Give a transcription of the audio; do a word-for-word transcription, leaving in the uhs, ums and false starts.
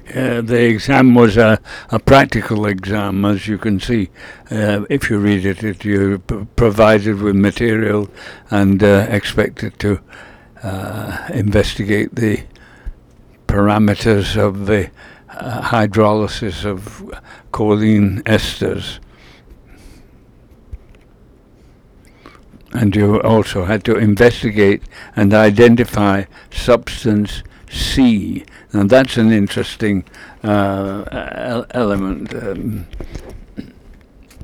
Uh, the exam was a, a practical exam, as you can see. Uh, if you read it, it you're p- provided with material and uh, expected to uh, investigate the parameters of the uh, hydrolysis of choline esters. And you also had to investigate and identify substance C. Now that's an interesting uh, element. Um,